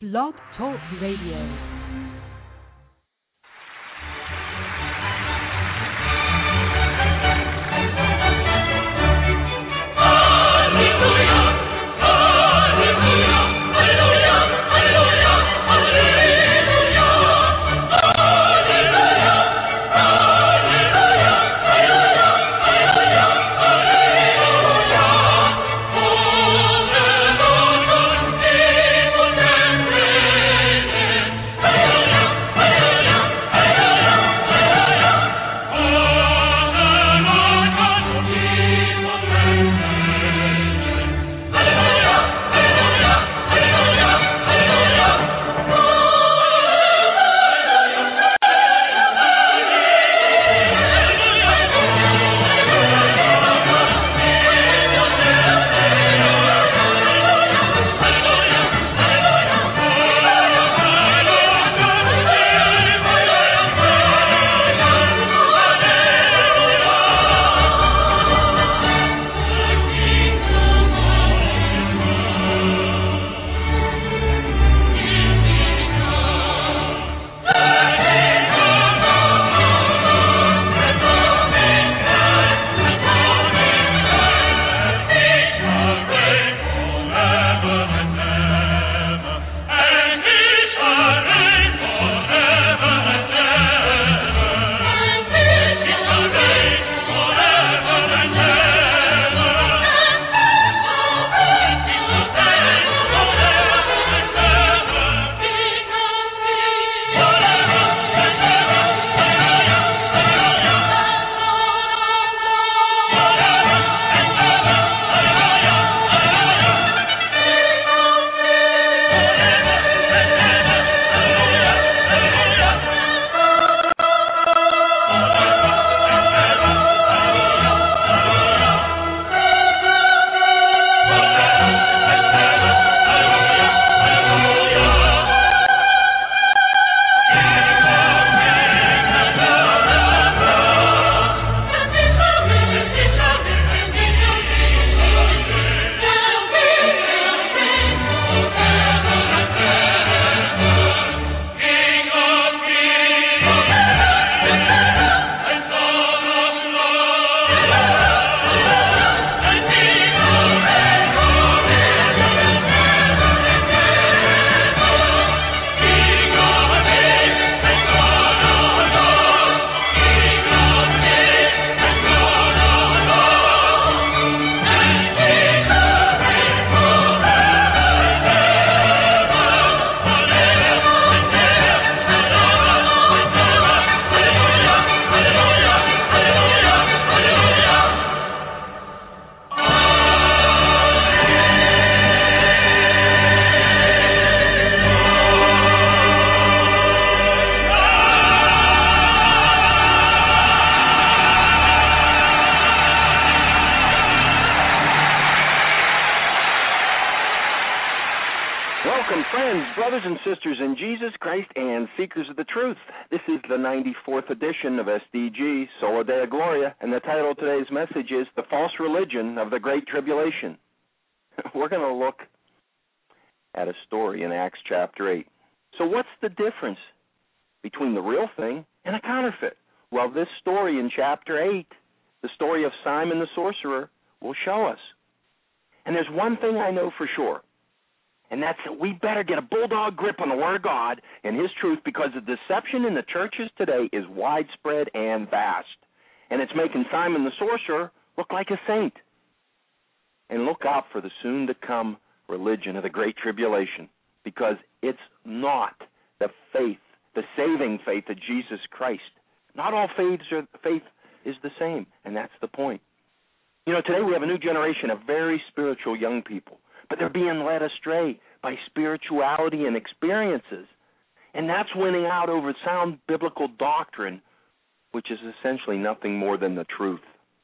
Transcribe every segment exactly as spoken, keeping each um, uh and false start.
Blog Talk Radio. Sisters in Jesus Christ and Seekers of the Truth. This is the ninety-fourth edition of S D G, Sola Deo Gloria, and the title of today's message is The False Religion of the Great Tribulation. We're going to look at a story in Acts chapter eight. So what's the difference between the real thing and a counterfeit? Well, this story in chapter eight, the story of Simon the sorcerer, will show us. And there's one thing I know for sure. And that's that we better get a bulldog grip on the Word of God and His truth, because the deception in the churches today is widespread and vast. And it's making Simon the sorcerer look like a saint. And look out for the soon-to-come religion of the Great Tribulation, because it's not the faith, the saving faith of Jesus Christ. Not all faiths are, faith is the same, and that's the point. You know, today we have a new generation of very spiritual young people. But they're being led astray by spirituality and experiences. And that's winning out over sound biblical doctrine, which is essentially nothing more than the truth.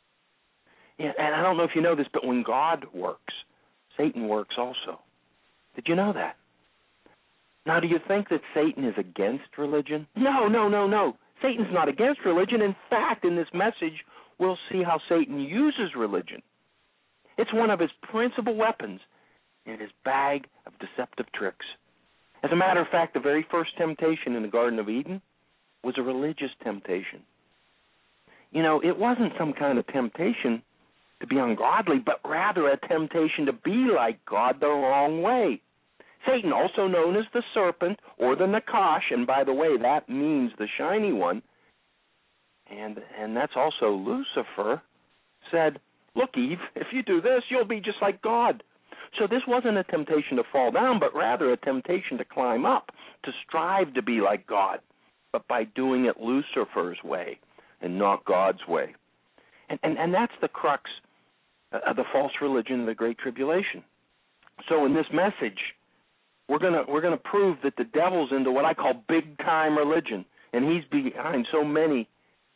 And I don't know if you know this, but when God works, Satan works also. Did you know that? Now, do you think that Satan is against religion? No, no, no, no. Satan's not against religion. In fact, in this message, we'll see how Satan uses religion. It's one of his principal weapons in his bag of deceptive tricks. As a matter of fact, the very first temptation in the Garden of Eden was a religious temptation. You know, it wasn't some kind of temptation to be ungodly, but rather a temptation to be like God the wrong way. Satan, also known as the serpent or the Nakash, and by the way, that means the shiny one, and and that's also Lucifer, said, look, Eve, if you do this, you'll be just like God. So this wasn't a temptation to fall down, but rather a temptation to climb up, to strive to be like God, but by doing it Lucifer's way and not God's way. And, and, and that's the crux of the false religion of the Great Tribulation. So in this message, we're gonna we're gonna prove that the devil's into what I call big-time religion, and he's behind so many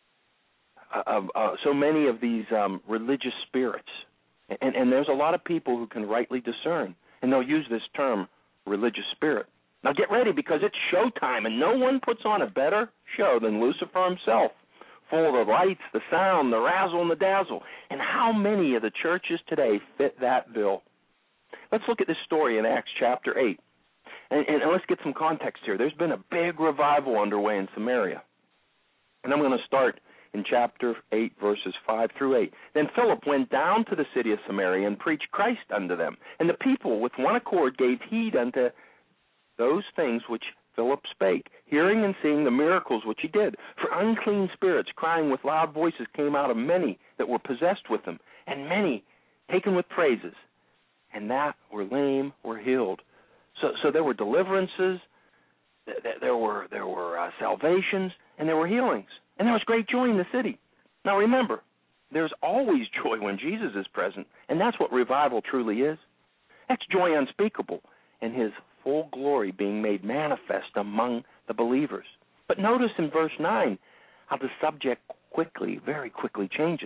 of uh, so many of these um, religious spirits. And, and there's a lot of people who can rightly discern, and they'll use this term, religious spirit. Now get ready, because it's showtime, and no one puts on a better show than Lucifer himself, full of the lights, the sound, the razzle, and the dazzle. And how many of the churches today fit that bill? Let's look at this story in Acts chapter eight. And, and let's get some context here. There's been a big revival underway in Samaria. And I'm going to start in chapter eight, verses five through eight. Then Philip went down to the city of Samaria and preached Christ unto them. And the people with one accord gave heed unto those things which Philip spake, hearing and seeing the miracles which he did. For unclean spirits, crying with loud voices, came out of many that were possessed with them, and many taken with praises, and that were lame were healed. So, so there were deliverances, there were there were uh, salvations, and there were healings, and there was great joy in the city. Now remember, there's always joy when Jesus is present, and that's what revival truly is. That's joy unspeakable, and His full glory being made manifest among the believers. But notice in verse nine how the subject quickly, very quickly changes.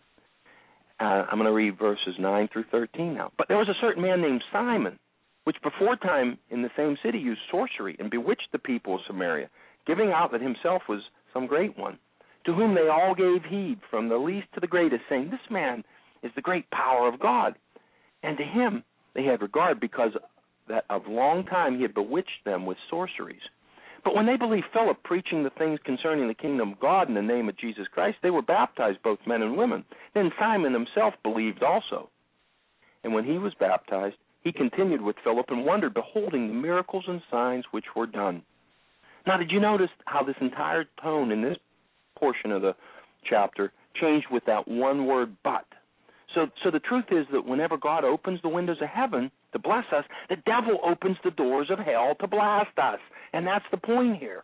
Uh, I'm going to read verses nine through thirteen now. But there was a certain man named Simon, which before time in the same city used sorcery and bewitched the people of Samaria, giving out that himself was some great one, to whom they all gave heed, from the least to the greatest, saying, this man is the great power of God. And to him they had regard, because that of long time he had bewitched them with sorceries. But when they believed Philip preaching the things concerning the kingdom of God in the name of Jesus Christ, they were baptized, both men and women. Then Simon himself believed also. And when he was baptized, he continued with Philip and wondered, beholding the miracles and signs which were done. Now, did you notice how this entire tone in this portion of the chapter changed with that one word, but? So, so the truth is that whenever God opens the windows of heaven to bless us, the devil opens the doors of hell to blast us. And that's the point here.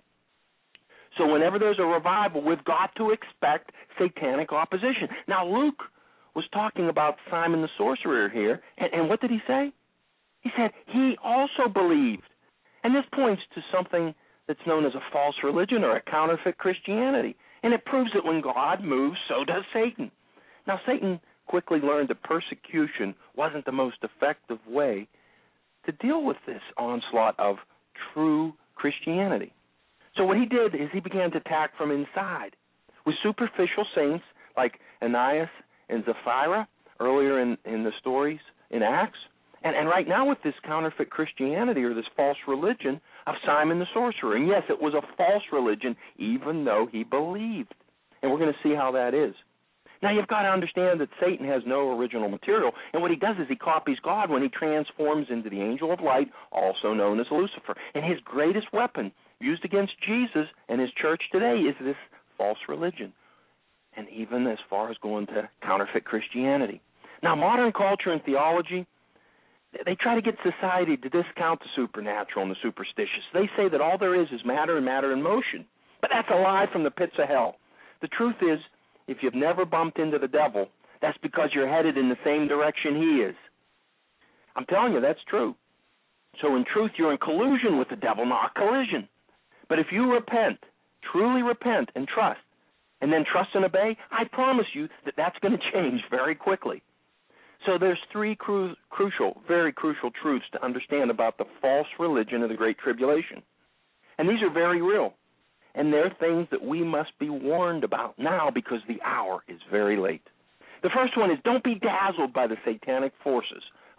So whenever there's a revival, we've got to expect satanic opposition. Now, Luke was talking about Simon the sorcerer here, and, and what did he say? He said he also believed. And this points to something that's known as a false religion or a counterfeit Christianity. And it proves that when God moves, so does Satan. Now, Satan quickly learned that persecution wasn't the most effective way to deal with this onslaught of true Christianity. So what he did is he began to attack from inside with superficial saints like Ananias and Sapphira earlier in, in the stories in Acts. And, and right now with this counterfeit Christianity or this false religion of Simon the sorcerer. And yes, it was a false religion even though he believed. And we're going to see how that is. Now, you've got to understand that Satan has no original material, and what he does is he copies God when he transforms into the angel of light, also known as Lucifer. And his greatest weapon used against Jesus and his church today is this false religion, and even as far as going to counterfeit Christianity. Now, modern culture and theology, they try to get society to discount the supernatural and the superstitious. They say that all there is is matter and matter in motion, but that's a lie from the pits of hell. The truth is, if you've never bumped into the devil, that's because you're headed in the same direction he is. I'm telling you, that's true. So in truth, you're in collusion with the devil, not collision. But if you repent, truly repent and trust, and then trust and obey, I promise you that that's going to change very quickly. So there's three cru- crucial, very crucial truths to understand about the false religion of the Great Tribulation. And these are very real. And they're things that we must be warned about now because the hour is very late. The first one is don't be dazzled by the satanic forces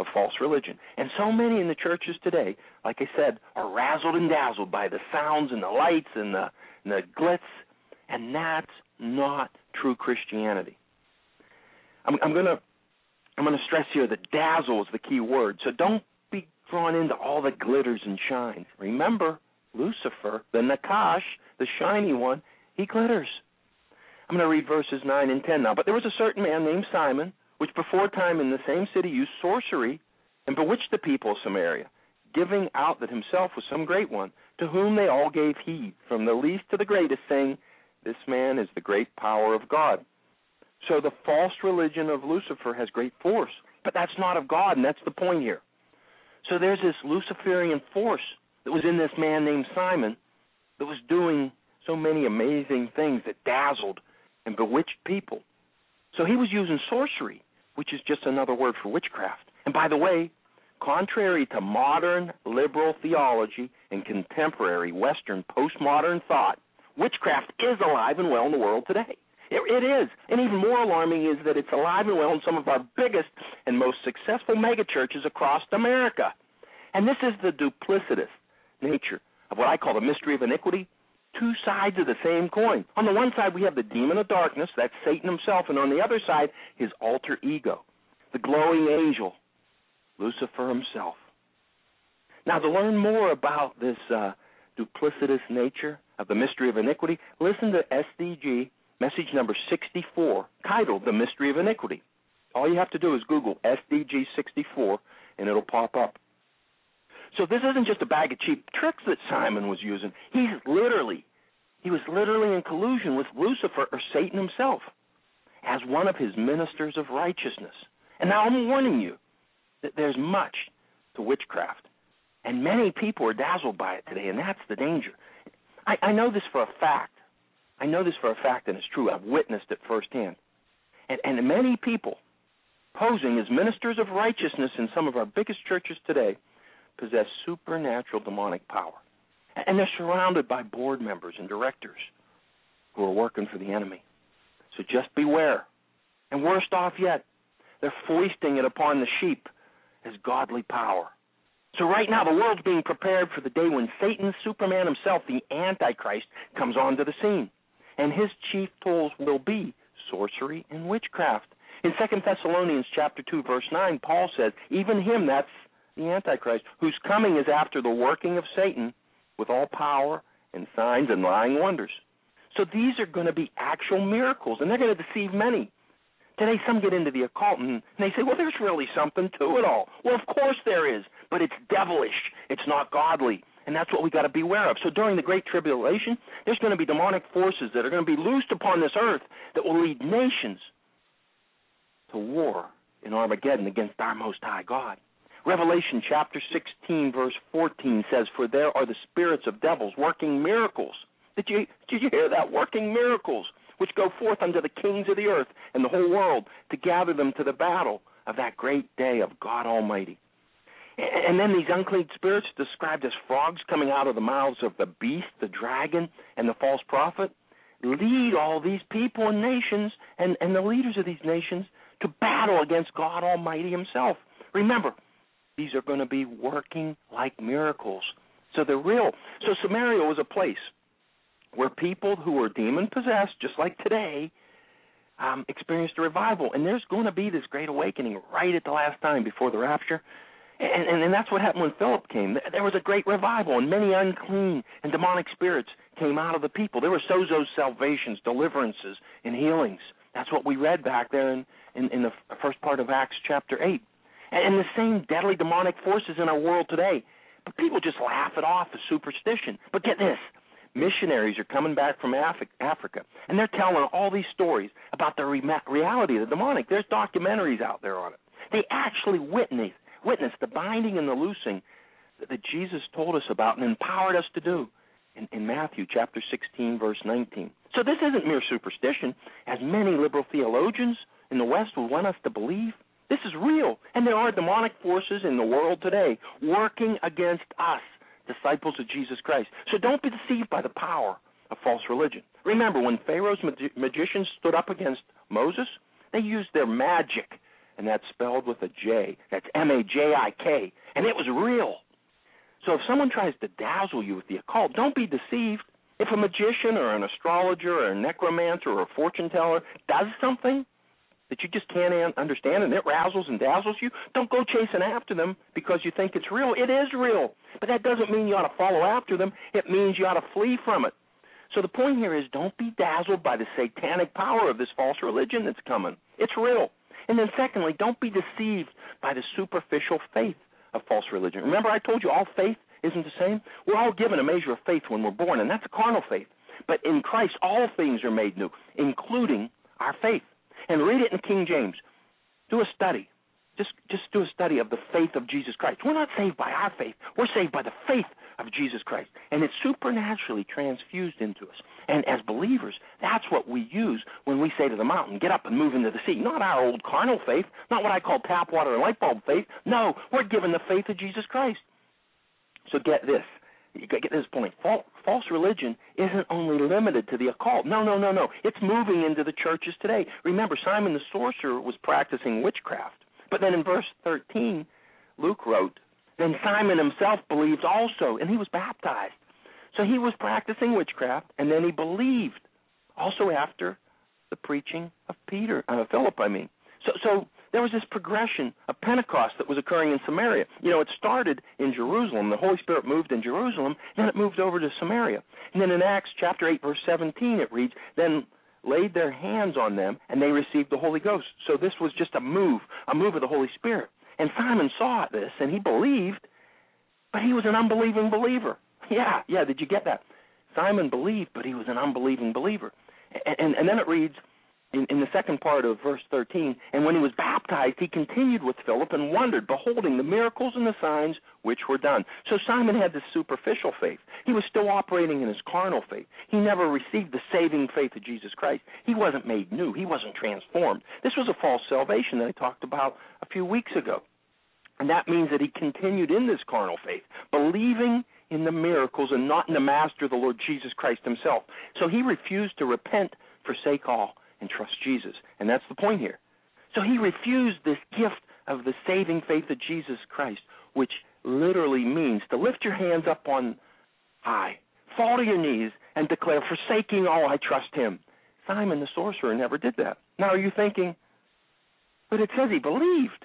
of false religion. And so many in the churches today, like I said, are razzled and dazzled by the sounds and the lights and the, and the glitz, and that's not true Christianity. I'm, I'm going to I'm going to stress here that dazzle is the key word, so don't be drawn into all the glitters and shines. Remember, Lucifer, the Nakash, the shiny one, he glitters. I'm going to read verses nine and ten now. But there was a certain man named Simon, which before time in the same city used sorcery and bewitched the people of Samaria, giving out that himself was some great one, to whom they all gave heed, from the least to the greatest, saying, this man is the great power of God. So the false religion of Lucifer has great force, but that's not of God, and that's the point here. So there's this Luciferian force that was in this man named Simon that was doing so many amazing things that dazzled and bewitched people. So he was using sorcery, which is just another word for witchcraft. And by the way, contrary to modern liberal theology and contemporary Western postmodern thought, witchcraft is alive and well in the world today. It, it is. And even more alarming is that it's alive and well in some of our biggest and most successful megachurches across America. And this is the duplicitous nature of what I call the mystery of iniquity, two sides of the same coin. On the one side, we have the demon of darkness, that's Satan himself, and on the other side, his alter ego, the glowing angel, Lucifer himself. Now, to learn more about this uh, duplicitous nature of the mystery of iniquity, listen to S D G message number sixty-four, titled The Mystery of Iniquity. All you have to do is Google S D G sixty-four, and it'll pop up. So this isn't just a bag of cheap tricks that Simon was using. He's literally, he was literally in collusion with Lucifer, or Satan himself, as one of his ministers of righteousness. And now I'm warning you that there's much to witchcraft, and many people are dazzled by it today, and that's the danger. I, I know this for a fact. I know this for a fact, and it's true. I've witnessed it firsthand. And, and many people posing as ministers of righteousness in some of our biggest churches today possess supernatural demonic power. And they're surrounded by board members and directors who are working for the enemy. So just beware. And worst off yet, they're foisting it upon the sheep as godly power. So right now, the world's being prepared for the day when Satan, Superman himself, the Antichrist, comes onto the scene. And his chief tools will be sorcery and witchcraft. In Second Thessalonians chapter two, verse nine, Paul says, even him, that's the Antichrist, whose coming is after the working of Satan with all power and signs and lying wonders. So these are going to be actual miracles, and they're going to deceive many. Today, some get into the occult, and they say, well, there's really something to it all. Well, of course there is, but it's devilish. It's not godly, and that's what we got to beware of. So during the Great Tribulation, there's going to be demonic forces that are going to be loosed upon this earth that will lead nations to war in Armageddon against our Most High God. Revelation chapter sixteen, verse fourteen says, for there are the spirits of devils working miracles. Did you, did you hear that? Working miracles, which go forth unto the kings of the earth and the whole world to gather them to the battle of that great day of God Almighty. And then these unclean spirits, described as frogs coming out of the mouths of the beast, the dragon, and the false prophet, lead all these people and nations and, and the leaders of these nations to battle against God Almighty himself. Remember, these are going to be working like miracles. So they're real. So Samaria was a place where people who were demon-possessed, just like today, um, experienced a revival. And there's going to be this great awakening right at the last time before the rapture. And, and, and that's what happened when Philip came. There was a great revival, and many unclean and demonic spirits came out of the people. There were sozo salvations, deliverances, and healings. That's what we read back there in, in, in the first part of Acts chapter eight. And the same deadly demonic forces in our world today. But people just laugh it off as superstition. But get this. Missionaries are coming back from Af- Africa, and they're telling all these stories about the re- reality of the demonic. There's documentaries out there on it. They actually witnessed, witnessed the binding and the loosing that, that Jesus told us about and empowered us to do in, in Matthew chapter sixteen, verse nineteen. So this isn't mere superstition, as many liberal theologians in the West would want us to believe. This is real, and there are demonic forces in the world today working against us, disciples of Jesus Christ. So don't be deceived by the power of false religion. Remember, when Pharaoh's magi- magicians stood up against Moses, they used their magic and that's spelled with a J. That's M A J I K, and it was real. So if someone tries to dazzle you with the occult, don't be deceived. If a magician or an astrologer or a necromancer or a fortune teller does something that you just can't understand and it razzles and dazzles you, don't go chasing after them because you think it's real. It is real, but that doesn't mean you ought to follow after them. It means you ought to flee from it. So the point here is don't be dazzled by the satanic power of this false religion that's coming. It's real. And then secondly, don't be deceived by the superficial faith of false religion. Remember I told you all faith isn't the same? We're all given a measure of faith when we're born, and that's a carnal faith. But in Christ, all things are made new, including our faith. And read it in King James. Do a study. Just, just do a study of the faith of Jesus Christ. We're not saved by our faith. We're saved by the faith of Jesus Christ. And it's supernaturally transfused into us. And as believers, that's what we use when we say to the mountain, get up and move into the sea. Not our old carnal faith, not what I call tap water and light bulb faith. No, we're given the faith of Jesus Christ. So get this. You get this point. False religion isn't only limited to the occult. No, no, no, no. It's moving into the churches today. Remember, Simon the sorcerer was practicing witchcraft. But then in verse thirteen, Luke wrote, then Simon himself believed also, and he was baptized. So he was practicing witchcraft, and then he believed, also after the preaching of Peter, uh, Philip, I mean. So, so there was this progression of Pentecost that was occurring in Samaria. You know, it started in Jerusalem. The Holy Spirit moved in Jerusalem, then it moved over to Samaria. And then in Acts chapter eight, verse seventeen, it reads, then laid their hands on them, and they received the Holy Ghost. So this was just a move, a move of the Holy Spirit. And Simon saw this, and he believed, but he was an unbelieving believer. Yeah, yeah, did you get that? Simon believed, but he was an unbelieving believer. And, and, and then it reads, In, in the second part of verse thirteen, and when he was baptized, he continued with Philip and wondered, beholding the miracles and the signs which were done. So Simon had this superficial faith. He was still operating in his carnal faith. He never received the saving faith of Jesus Christ. He wasn't made new. He wasn't transformed. This was a false salvation that I talked about a few weeks ago. And that means that he continued in this carnal faith, believing in the miracles and not in the Master, the Lord Jesus Christ himself. So he refused to repent, forsake all, and trust Jesus. And that's the point here. So he refused this gift of the saving faith of Jesus Christ, which literally means to lift your hands up on high, fall to your knees, and declare, forsaking all, I trust him. Simon the sorcerer never did that. Now are you thinking, but it says he believed.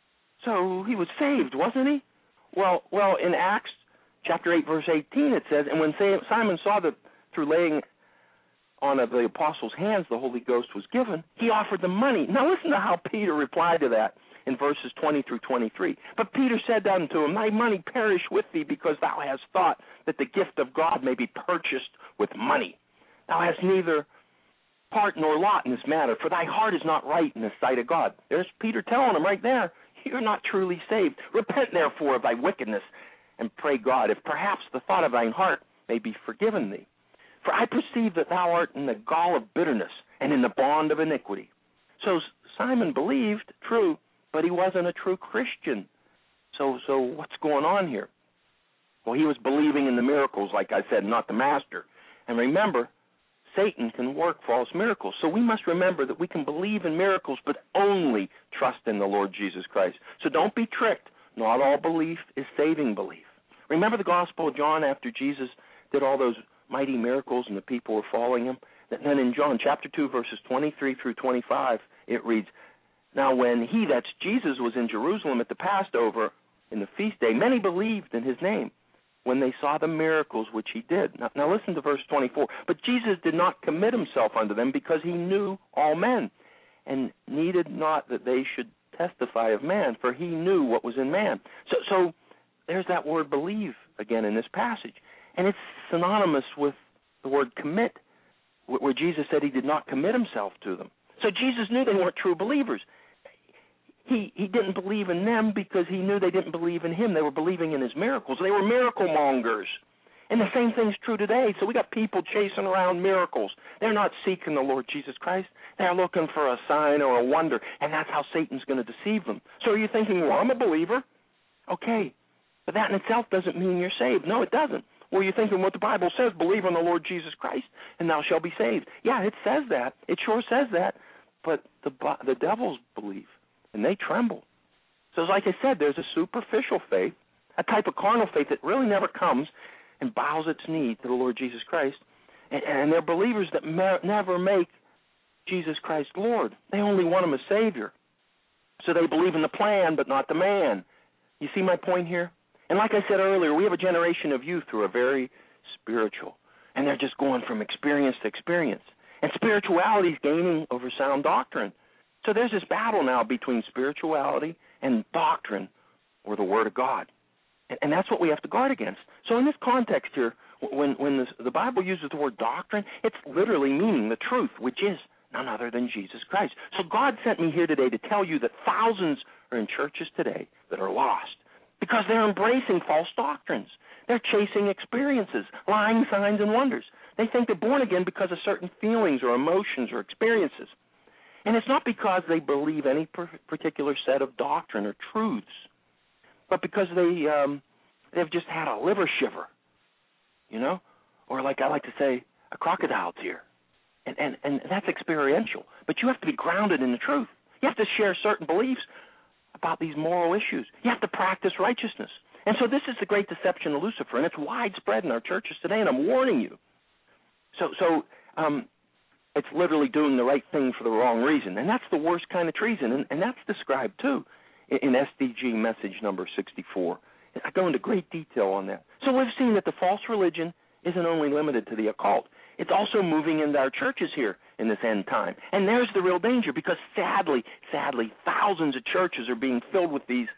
So he was saved, wasn't he? Well, well, in Acts chapter eight, verse eighteen, it says, and when Simon saw that through laying on of the apostles' hands the Holy Ghost was given, he offered them money. Now listen to how Peter replied to that in verses twenty through twenty-three. But Peter said unto him, thy money perish with thee, because thou hast thought that the gift of God may be purchased with money. Thou hast neither part nor lot in this matter, for thy heart is not right in the sight of God. There's Peter telling him right there, you're not truly saved. Repent therefore of thy wickedness, and pray God, if perhaps the thought of thine heart may be forgiven thee. For I perceive that thou art in the gall of bitterness and in the bond of iniquity. So Simon believed, true, but he wasn't a true Christian. So so what's going on here? Well, he was believing in the miracles, like I said, not the Master. And remember, Satan can work false miracles. So we must remember that we can believe in miracles, but only trust in the Lord Jesus Christ. So don't be tricked. Not all belief is saving belief. Remember the Gospel of John after Jesus did all those mighty miracles and the people were following him? Then in John chapter two, verses twenty-three through twenty-five, it reads, now when he, that's Jesus, was in Jerusalem at the Passover in the feast day, many believed in his name when they saw the miracles which he did. Now, now listen to verse twenty-four. But Jesus did not commit himself unto them, because he knew all men, and needed not that they should testify of man, for he knew what was in man. So, so there's that word believe again in this passage. And it's synonymous with the word commit, where Jesus said he did not commit himself to them. So Jesus knew they weren't true believers. He he didn't believe in them because he knew they didn't believe in him. They were believing in his miracles. They were miracle mongers. And the same thing's true today. So we got people chasing around miracles. They're not seeking the Lord Jesus Christ. They're looking for a sign or a wonder, and that's how Satan's going to deceive them. So are you thinking, well, I'm a believer? Okay, but that in itself doesn't mean you're saved. No, it doesn't. Well, you're thinking what the Bible says, believe on the Lord Jesus Christ, and thou shalt be saved. Yeah, it says that. It sure says that. But the the devil's belief, and they tremble. So like I said, there's a superficial faith, a type of carnal faith that really never comes and bows its knee to the Lord Jesus Christ. And, and they're believers that me- never make Jesus Christ Lord. They only want him as Savior. So they believe in the plan, but not the man. You see my point here? And like I said earlier, we have a generation of youth who are very spiritual, and they're just going from experience to experience. And spirituality is gaining over sound doctrine. So there's this battle now between spirituality and doctrine, or the Word of God. And, and that's what we have to guard against. So in this context here, when, when this, the Bible uses the word doctrine, it's literally meaning the truth, which is none other than Jesus Christ. So God sent me here today to tell you that thousands are in churches today that are lost because they're embracing false doctrines. They're chasing experiences, lying signs and wonders. They think they're born again because of certain feelings or emotions or experiences. And it's not because they believe any particular set of doctrine or truths, but because they, um, they've just had a liver shiver, you know, or like I like to say, a crocodile tear. And, and, and that's experiential. But you have to be grounded in the truth. You have to share certain beliefs about these moral issues. You have to practice righteousness. And so this is the great deception of Lucifer, and it's widespread in our churches today, and I'm warning you. So so um, it's literally doing the right thing for the wrong reason, and that's the worst kind of treason, and, and that's described, too, in, in S D G message number sixty-four. I go into great detail on that. So we've seen that the false religion isn't only limited to the occult. It's also moving into our churches here in this end time. And there's the real danger because sadly, sadly, thousands of churches are being filled with these,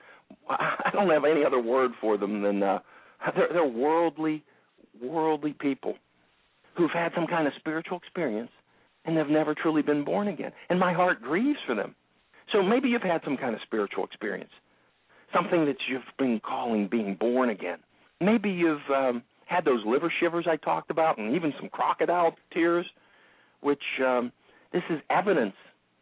I don't have any other word for them than, uh, they're, they're worldly, worldly people who've had some kind of spiritual experience and they've never truly been born again. And my heart grieves for them. So maybe you've had some kind of spiritual experience, something that you've been calling being born again. Maybe you've um, had those liver shivers I talked about and even some crocodile tears, which um, this is evidence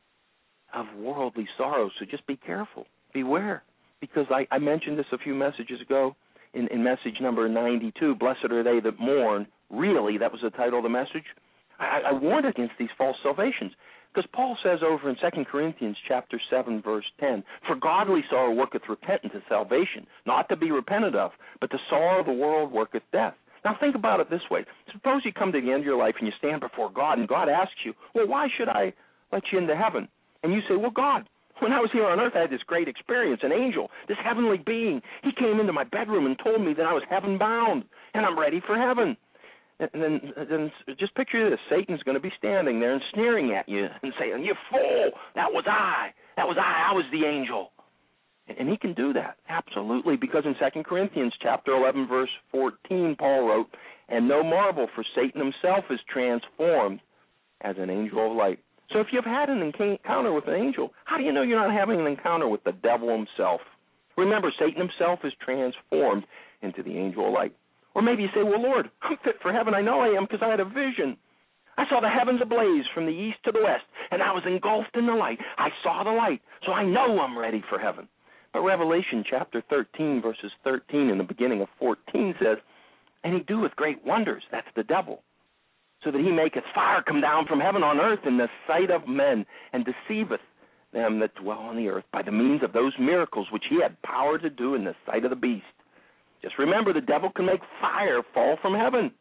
of worldly sorrow. So just be careful. Beware. Because I, I mentioned this a few messages ago in, in message number ninety-two, Blessed are they that mourn. Really, that was the title of the message. I, I warned against these false salvations. Because Paul says over in Second Corinthians chapter seven, verse ten, For godly sorrow worketh repentance to salvation, not to be repented of, but the sorrow of the world worketh death. Now think about it this way. Suppose you come to the end of your life and you stand before God and God asks you, well, why should I let you into heaven? And you say, well, God, when I was here on earth, I had this great experience, an angel, this heavenly being. He came into my bedroom and told me that I was heaven-bound, and I'm ready for heaven. And then, then just picture this. Satan's going to be standing there and sneering at you and saying, you fool, that was I. That was I. I was the angel. And he can do that, absolutely, because in Second Corinthians chapter eleven, verse fourteen, Paul wrote, And no marvel, for Satan himself is transformed as an angel of light. So if you've had an encounter with an angel, how do you know you're not having an encounter with the devil himself? Remember, Satan himself is transformed into the angel of light. Or maybe you say, well, Lord, I'm fit for heaven. I know I am because I had a vision. I saw the heavens ablaze from the east to the west, and I was engulfed in the light. I saw the light, so I know I'm ready for heaven. But Revelation chapter thirteen, verses thirteen in the beginning of fourteen says, And he doeth great wonders, that's the devil, so that he maketh fire come down from heaven on earth in the sight of men, and deceiveth them that dwell on the earth by the means of those miracles which he had power to do in the sight of the beast. Just remember, the devil can make fire fall from heaven.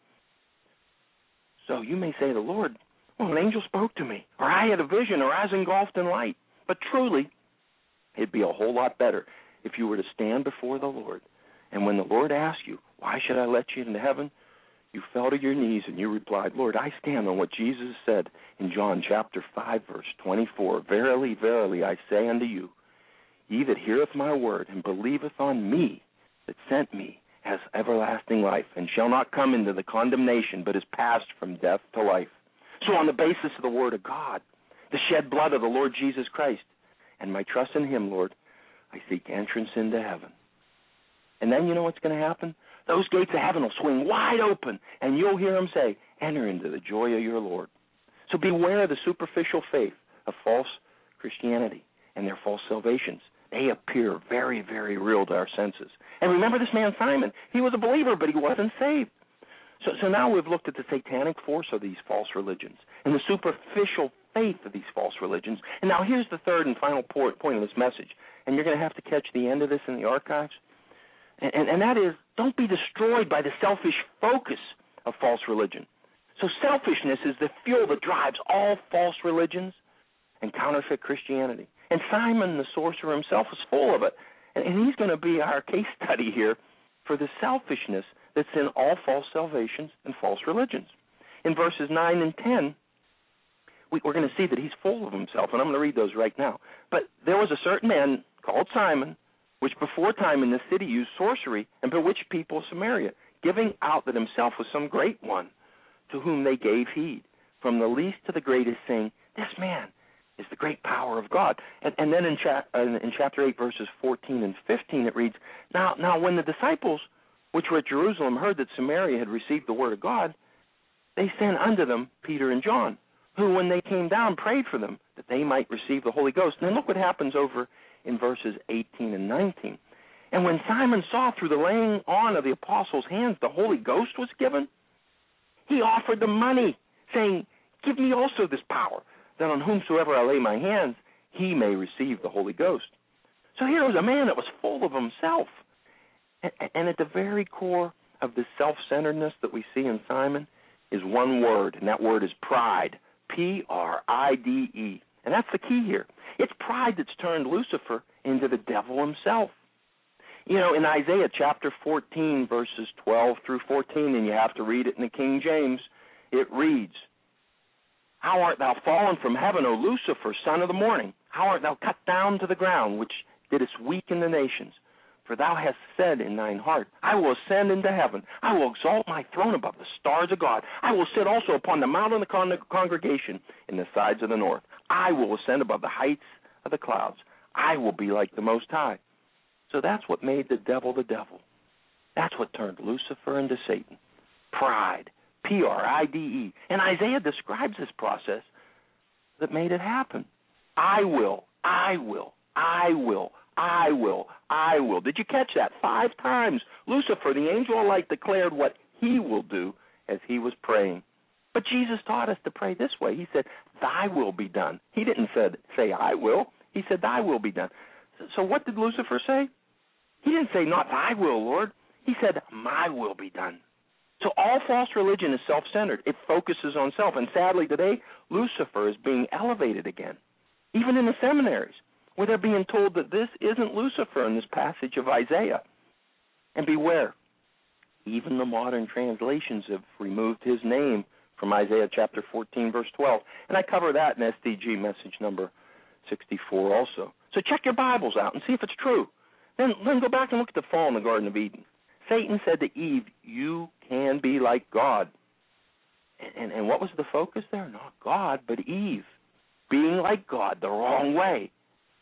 So you may say to the Lord, well, an angel spoke to me, or I had a vision, or I was engulfed in light. But truly, it'd be a whole lot better if you were to stand before the Lord, and when the Lord asked you, why should I let you into heaven? You fell to your knees and you replied, Lord, I stand on what Jesus said in John chapter five, verse twenty-four. Verily, verily, I say unto you, he that heareth my word and believeth on me that sent me has everlasting life, and shall not come into the condemnation, but is passed from death to life. So on the basis of the word of God, the shed blood of the Lord Jesus Christ, and my trust in him, Lord, I seek entrance into heaven. And then you know what's going to happen? Those gates of heaven will swing wide open, and you'll hear him say, enter into the joy of your Lord. So beware of the superficial faith of false Christianity and their false salvations. They appear very, very real to our senses. And remember this man Simon. He was a believer, but he wasn't saved. So, so now we've looked at the satanic force of these false religions and the superficial faith of these false religions. And now here's the third and final point of this message, and you're going to have to catch the end of this in the archives, and, and, and that is, don't be destroyed by the selfish focus of false religion. So selfishness is the fuel that drives all false religions and counterfeit Christianity. And Simon the sorcerer himself was full of it, and, and he's going to be our case study here for the selfishness that's in all false salvations and false religions. In verses nine and ten, we, we're going to see that he's full of himself, and I'm going to read those right now. But there was a certain man called Simon, which before time in the city used sorcery and bewitched people of Samaria, giving out that himself was some great one, to whom they gave heed. From the least to the greatest, saying, this man is the great power of God. And, and then in, cha- in chapter eight, verses fourteen and fifteen, it reads, Now, now when the disciples which were at Jerusalem heard that Samaria had received the word of God, they sent unto them Peter and John, who, when they came down, prayed for them that they might receive the Holy Ghost. And then look what happens over in verses eighteen and nineteen. And when Simon saw through the laying on of the apostles' hands the Holy Ghost was given, he offered them money, saying, Give me also this power, that on whomsoever I lay my hands, he may receive the Holy Ghost. So here was a man that was full of himself. And at the very core of the self-centeredness that we see in Simon is one word, and that word is pride, P R I D E. And that's the key here. It's pride that's turned Lucifer into the devil himself. You know, in Isaiah chapter fourteen, verses twelve through fourteen, and you have to read it in the King James, it reads, How art thou fallen from heaven, O Lucifer, son of the morning? How art thou cut down to the ground, which didst weaken the nations? For thou hast said in thine heart, I will ascend into heaven. I will exalt my throne above the stars of God. I will sit also upon the mount of the con- congregation in the sides of the north. I will ascend above the heights of the clouds. I will be like the Most High. So that's what made the devil the devil. That's what turned Lucifer into Satan. Pride, P R I D E. And Isaiah describes this process that made it happen. I will, I will, I will, I will, I will. Did you catch that? Five times Lucifer, the angel of light, declared what he will do as he was praying. But Jesus taught us to pray this way. He said, thy will be done. He didn't said, say I will. He said, thy will be done. So, so what did Lucifer say? He didn't say, not thy will, Lord. He said, my will be done. So all false religion is self-centered. It focuses on self. And sadly today, Lucifer is being elevated again, even in the seminaries, where they're being told that this isn't Lucifer in this passage of Isaiah. And beware, even the modern translations have removed his name from Isaiah chapter fourteen, verse twelve. And I cover that in S D G message number sixty-four also. So check your Bibles out and see if it's true. Then, then go back and look at the fall in the Garden of Eden. Satan said to Eve, you can be like God. And, and, and what was the focus there? Not God, but Eve. Being like God the wrong way.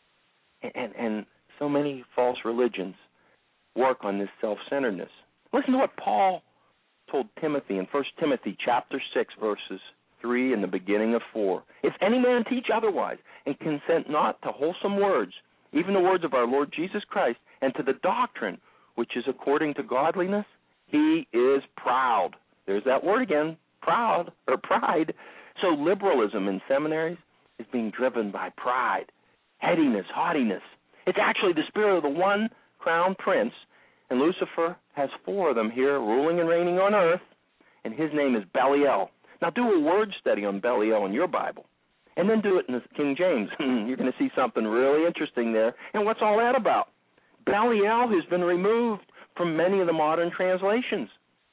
And, and, and so many false religions work on this self-centeredness. Listen to what Paul told Timothy in First Timothy chapter six, verses three and the beginning of four. If any man teach otherwise, and consent not to wholesome words, even the words of our Lord Jesus Christ, and to the doctrine which is according to godliness, he is proud. There's that word again, proud, or pride. So liberalism in seminaries is being driven by pride, headiness, haughtiness. It's actually the spirit of the one crowned prince, and Lucifer has four of them here ruling and reigning on earth, and his name is Belial. Now do a word study on Belial in your Bible, and then do it in the King James. You're going to see something really interesting there. And what's all that about? Belial has been removed from many of the modern translations.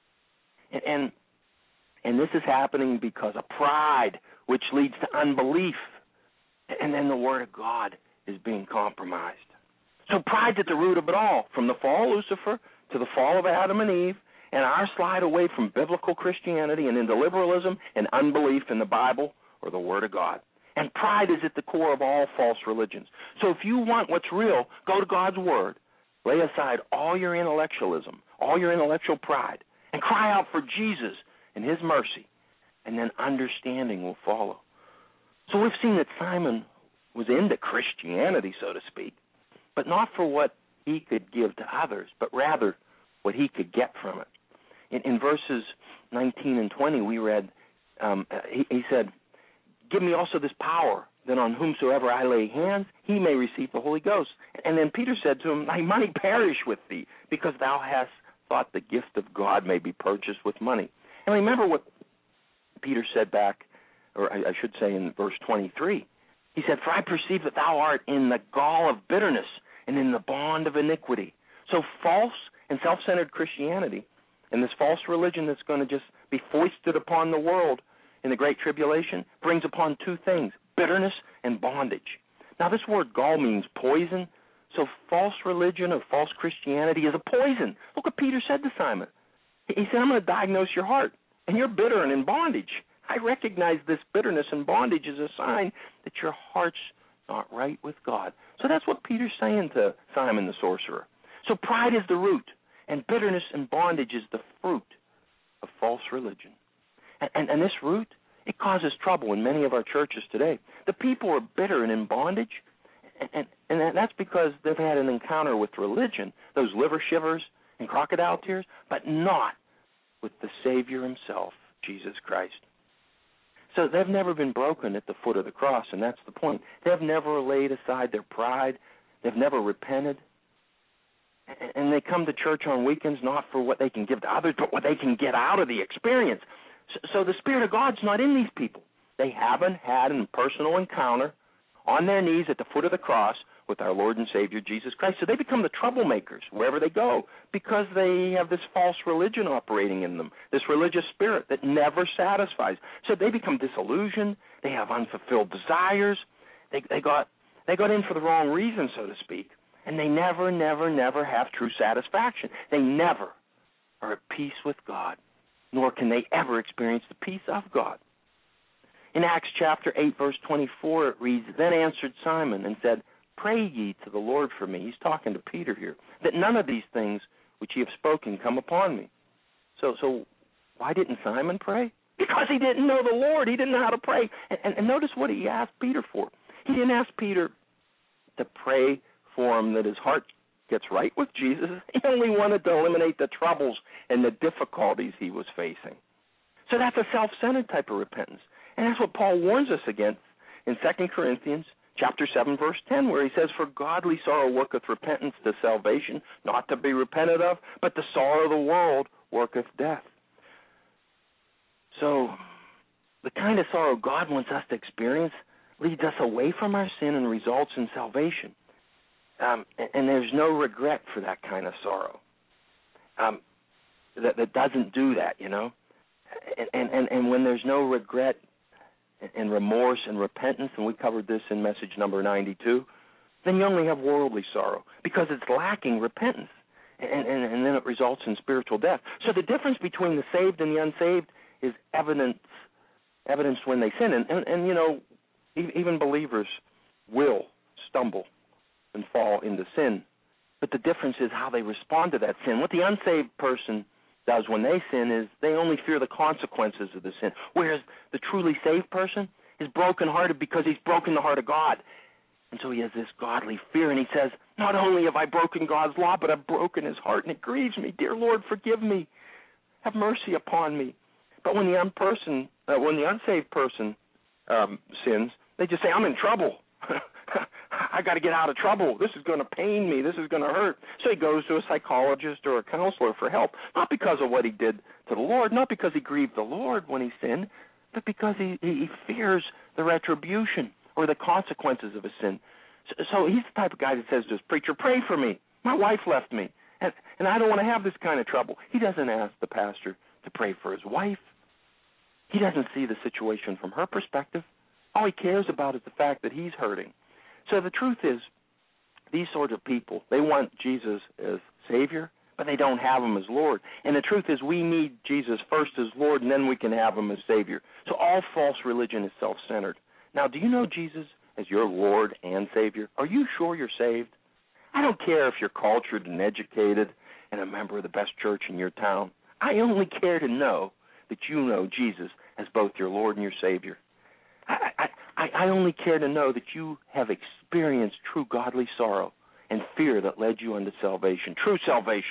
And, and, and this is happening because of pride, which leads to unbelief. And then the Word of God is being compromised. So pride's at the root of it all, from the fall of Lucifer to the fall of Adam and Eve, and our slide away from biblical Christianity and into liberalism and unbelief in the Bible or the Word of God. And pride is at the core of all false religions. So if you want what's real, go to God's Word. Lay aside all your intellectualism, all your intellectual pride, and cry out for Jesus and his mercy, and then understanding will follow. So we've seen that Simon was into Christianity, so to speak, but not for what he could give to others, but rather what he could get from it. In, in verses nineteen and twenty, we read, um, he, he said, give me also this power, that on whomsoever I lay hands, he may receive the Holy Ghost. And then Peter said to him, thy money perish with thee, because thou hast thought the gift of God may be purchased with money. And remember what Peter said back, or I, I should say in verse twenty-three. He said, for I perceive that thou art in the gall of bitterness and in the bond of iniquity. So false and self-centered Christianity and this false religion that's going to just be foisted upon the world in the Great Tribulation brings upon two things, bitterness and bondage. Now, this word gall means poison, so false religion or false Christianity is a poison. Look what Peter said to Simon. He said, I'm going to diagnose your heart, and you're bitter and in bondage. I recognize this bitterness and bondage as a sign that your heart's not right with God. So that's what Peter's saying to Simon the sorcerer. So pride is the root, and bitterness and bondage is the fruit of false religion. And, and, and this root, it causes trouble in many of our churches today. The people are bitter and in bondage, and, and, and that's because they've had an encounter with religion, those liver shivers and crocodile tears, but not with the Savior himself, Jesus Christ. So they've never been broken at the foot of the cross, and that's the point. They've never laid aside their pride. They've never repented. And they come to church on weekends not for what they can give to others, but what they can get out of the experience. So the Spirit of God's not in these people. They haven't had a personal encounter on their knees at the foot of the cross with our Lord and Savior Jesus Christ. So they become the troublemakers wherever they go because they have this false religion operating in them, this religious spirit that never satisfies. So they become disillusioned. They have unfulfilled desires. They, they got they got in for the wrong reason, so to speak, and they never, never, never have true satisfaction. They never are at peace with God, nor can they ever experience the peace of God. In Acts chapter eight, verse twenty-four, it reads, then answered Simon and said, pray ye to the Lord for me. He's talking to Peter here, that none of these things which ye have spoken come upon me. So so why didn't Simon pray? Because he didn't know the Lord. He didn't know how to pray. And, and, and notice what he asked Peter for. He didn't ask Peter to pray for him that his heart gets right with Jesus. He only wanted to eliminate the troubles and the difficulties he was facing. So that's a self-centered type of repentance. And that's what Paul warns us against in Second Corinthians chapter seven, verse ten, where he says, for godly sorrow worketh repentance to salvation, not to be repented of, but the sorrow of the world worketh death. So the kind of sorrow God wants us to experience leads us away from our sin and results in salvation. Um, and, and there's no regret for that kind of sorrow. Um, that, that doesn't do that, you know. And, and, and when there's no regret and remorse and repentance, and we covered this in message number ninety-two, then you only have worldly sorrow because it's lacking repentance, and, and, and then it results in spiritual death. So the difference between the saved and the unsaved is evidence, evidenced when they sin. And, and, and you know, even believers will stumble and fall into sin, but the difference is how they respond to that sin. What the unsaved person does when they sin is they only fear the consequences of the sin, whereas the truly saved person is brokenhearted because he's broken the heart of God. And so he has this godly fear, and he says, not only have I broken God's law, but I've broken his heart, and it grieves me. Dear Lord, forgive me. Have mercy upon me. But when the, unperson, uh, when the unsaved person um, sins, they just say, I'm in trouble. I got to get out of trouble. This is going to pain me. This is going to hurt. So he goes to a psychologist or a counselor for help, not because of what he did to the Lord, not because he grieved the Lord when he sinned, but because he, he fears the retribution or the consequences of his sin. So, so he's the type of guy that says to his preacher, pray for me. My wife left me, and, and I don't want to have this kind of trouble. He doesn't ask the pastor to pray for his wife. He doesn't see the situation from her perspective. All he cares about is the fact that he's hurting. So the truth is, these sorts of people, they want Jesus as Savior, but they don't have him as Lord. And the truth is, we need Jesus first as Lord, and then we can have him as Savior. So all false religion is self-centered. Now, do you know Jesus as your Lord and Savior? Are you sure you're saved? I don't care if you're cultured and educated and a member of the best church in your town. I only care to know that you know Jesus as both your Lord and your Savior. I, I, I only care to know that you have experienced true godly sorrow and fear that led you unto salvation, true salvation,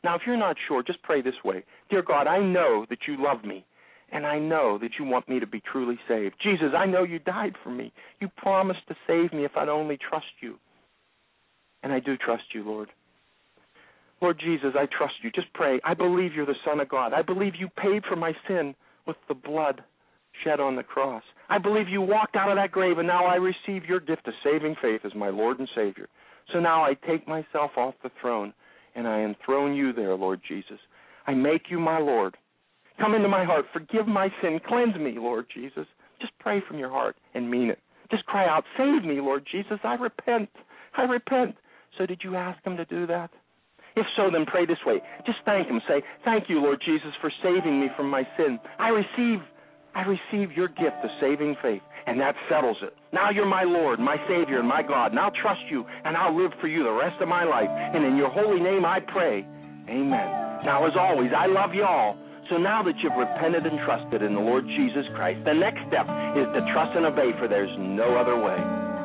Now, if you're not sure, just pray this way. Dear God, I know that you love me, and I know that you want me to be truly saved. Jesus, I know you died for me. You promised to save me if I'd only trust you. And I do trust you, Lord. Lord Jesus, I trust you. Just pray. I believe you're the Son of God. I believe you paid for my sin with the blood shed on the cross. I believe you walked out of that grave, and now I receive your gift of saving faith as my Lord and Savior. So now I take myself off the throne, and I enthrone you there, Lord Jesus. I make you my Lord. Come into my heart. Forgive my sin. Cleanse me, Lord Jesus. Just pray from your heart and mean it. Just cry out, save me, Lord Jesus. I repent. I repent. So did you ask him to do that? If so, then pray this way. Just thank him. Say, thank you, Lord Jesus, for saving me from my sin. I receive, I receive your gift of saving faith, and that settles it. Now you're my Lord, my Savior, and my God, and I'll trust you, and I'll live for you the rest of my life. And in your holy name I pray. Amen. Now, as always, I love you all. So now that you've repented and trusted in the Lord Jesus Christ, the next step is to trust and obey, for there's no other way.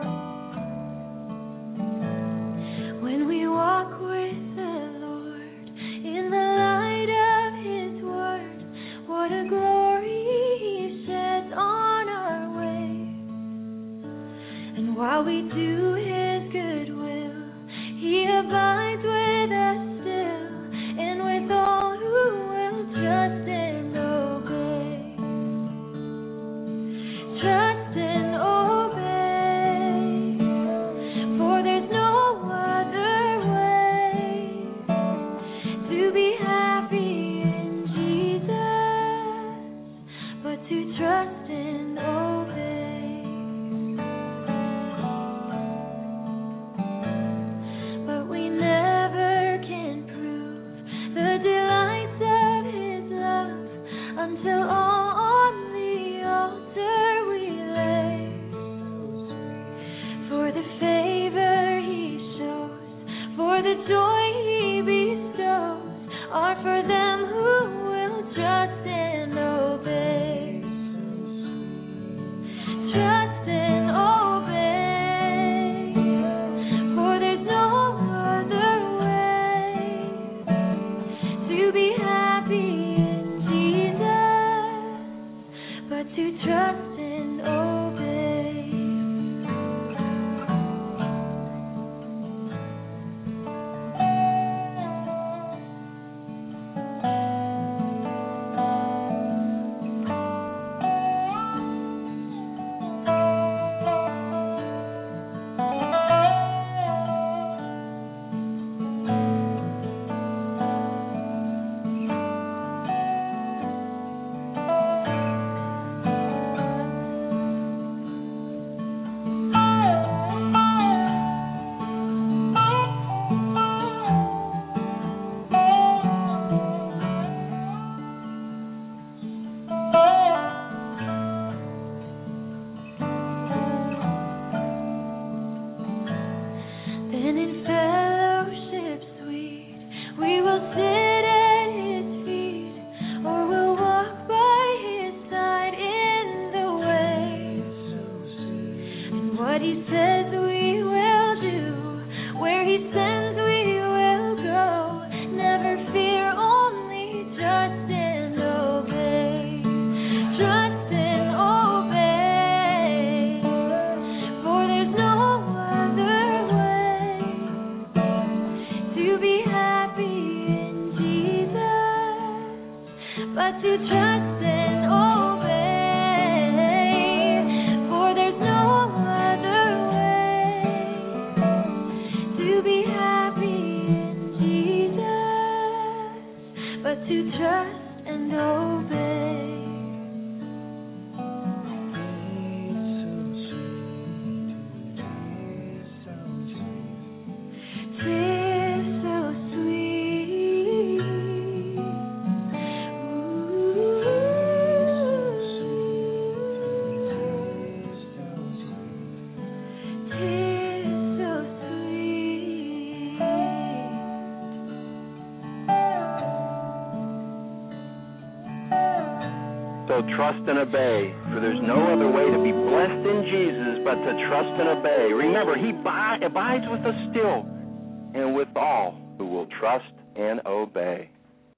When we walk with the Lord in the light of his word, what a glory he sheds on our way. And while we do his good will, he abides with us still, and with all who will trust and obey. Trust and obey, for there's no other way to be happy in Jesus, but to trust and obey. But we never can prove the delights of his love until all on the altar we lay. For the favor he shows, for the joy he bestows, are for them who will trust and obey. Trust and obey, for there's no other way to be happy in Jesus, but to trust and obey. Then in fellowship sweet, we will sit at his feet, or we'll walk by his side in the way. And what he says we will do, where he sends we will go. Never fear, only trust and obey. Trust and obey, for there's no other way to be happy in Jesus, but to trust and obey. For there's no other way to be happy in Jesus, but to trust and obey. Tis so sweet. Tis so sweet. So trust and obey, for there's no other way to be blessed in Jesus but to trust and obey. Remember, he bi- abides with us still, and with all who will trust and obey.